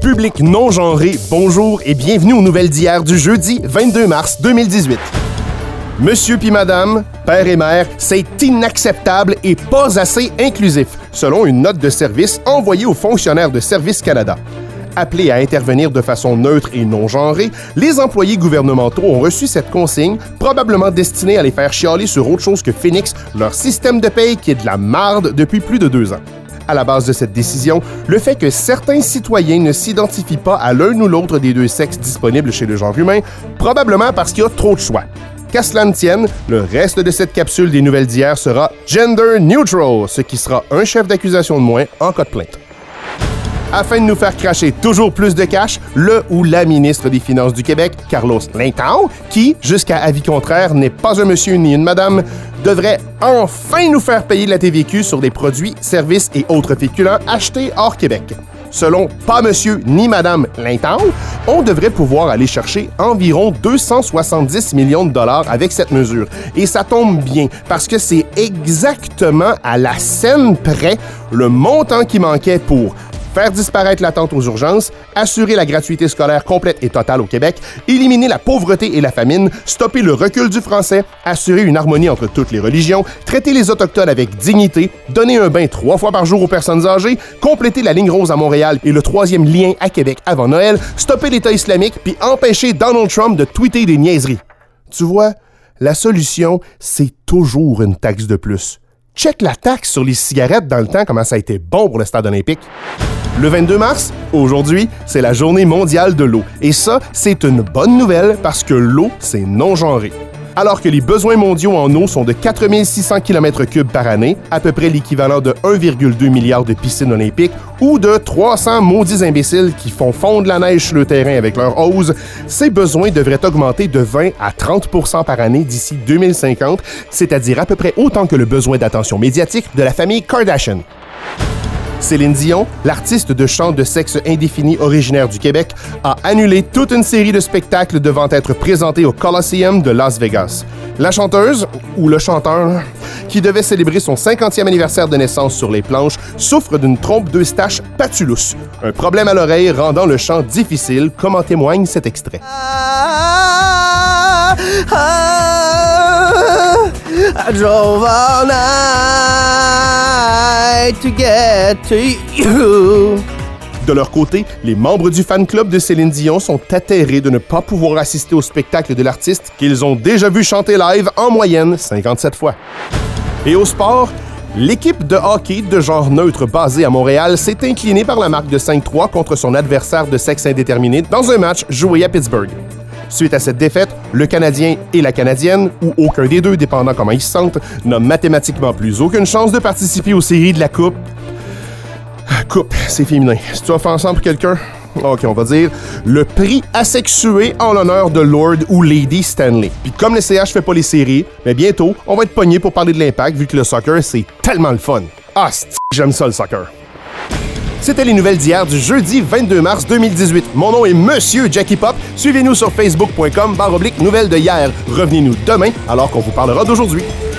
Public non-genré, bonjour et bienvenue aux nouvelles d'hier du jeudi 22 mars 2018. Monsieur puis madame, père et mère, c'est inacceptable et pas assez inclusif, selon une note de service envoyée aux fonctionnaires de Service Canada. Appelés à intervenir de façon neutre et non-genrée, les employés gouvernementaux ont reçu cette consigne, probablement destinée à les faire chialer sur autre chose que Phoenix, leur système de paye qui est de la marde depuis plus de 2 ans. À la base de cette décision, le fait que certains citoyens ne s'identifient pas à l'un ou l'autre des deux sexes disponibles chez le genre humain, probablement parce qu'il y a trop de choix. Qu'à cela ne tienne, le reste de cette capsule des nouvelles d'hier sera gender neutral, ce qui sera un chef d'accusation de moins en cas de plainte. Afin de nous faire cracher toujours plus de cash, le ou la ministre des Finances du Québec, Carlos Lintao, qui, jusqu'à avis contraire, n'est pas un monsieur ni une madame, devrait enfin nous faire payer de la TVQ sur des produits, services et autres féculents achetés hors Québec. Selon pas monsieur ni madame Lintao, on devrait pouvoir aller chercher environ 270 millions de dollars avec cette mesure. Et ça tombe bien, parce que c'est exactement à la scène près le montant qui manquait pour faire disparaître l'attente aux urgences, assurer la gratuité scolaire complète et totale au Québec, éliminer la pauvreté et la famine, stopper le recul du français, assurer une harmonie entre toutes les religions, traiter les Autochtones avec dignité, donner un bain 3 fois par jour aux personnes âgées, compléter la ligne rose à Montréal et le 3e lien à Québec avant Noël, stopper l'État islamique puis empêcher Donald Trump de tweeter des niaiseries. Tu vois, la solution, c'est toujours une taxe de plus. Check la taxe sur les cigarettes dans le temps, comment ça a été bon pour le stade olympique. Le 22 mars, aujourd'hui, c'est la journée mondiale de l'eau. Et ça, c'est une bonne nouvelle parce que l'eau, c'est non-genré. Alors que les besoins mondiaux en eau sont de 4600 km3 par année, à peu près l'équivalent de 1,2 milliard de piscines olympiques, ou de 300 maudits imbéciles qui font fondre la neige sur le terrain avec leurs hoses, ces besoins devraient augmenter de 20 à 30% par année d'ici 2050, c'est-à-dire à peu près autant que le besoin d'attention médiatique de la famille Kardashian. Céline Dion, l'artiste de chant de sexe indéfini originaire du Québec, a annulé toute une série de spectacles devant être présentés au Coliseum de Las Vegas. La chanteuse, ou le chanteur, qui devait célébrer son 50e anniversaire de naissance sur les planches, souffre d'une trompe d'Eustache patulus, un problème à l'oreille rendant le chant difficile, comme en témoigne cet extrait. I drove all night to get to you. De leur côté, les membres du fan club de Céline Dion sont atterrés de ne pas pouvoir assister au spectacle de l'artiste qu'ils ont déjà vu chanter live en moyenne 57 fois. Et au sport, l'équipe de hockey de genre neutre basée à Montréal s'est inclinée par la marque de 5-3 contre son adversaire de sexe indéterminé dans un match joué à Pittsburgh. Suite à cette défaite, le Canadien et la Canadienne, ou aucun des deux, dépendant comment ils se sentent, n'a mathématiquement plus aucune chance de participer aux séries de la Coupe. Coupe, c'est féminin. Si tu vas faire ensemble pour quelqu'un, ok, on va dire le prix asexué en l'honneur de Lord ou Lady Stanley. Puis comme le CH fait pas les séries, mais bientôt, on va être pogné pour parler de l'impact vu que le soccer, c'est tellement le fun. Ah, j'aime ça le soccer. C'était les nouvelles d'hier du jeudi 22 mars 2018. Mon nom est Monsieur Jackie Pop. Suivez-nous sur facebook.com/nouvelles de hier. Revenez-nous demain alors qu'on vous parlera d'aujourd'hui.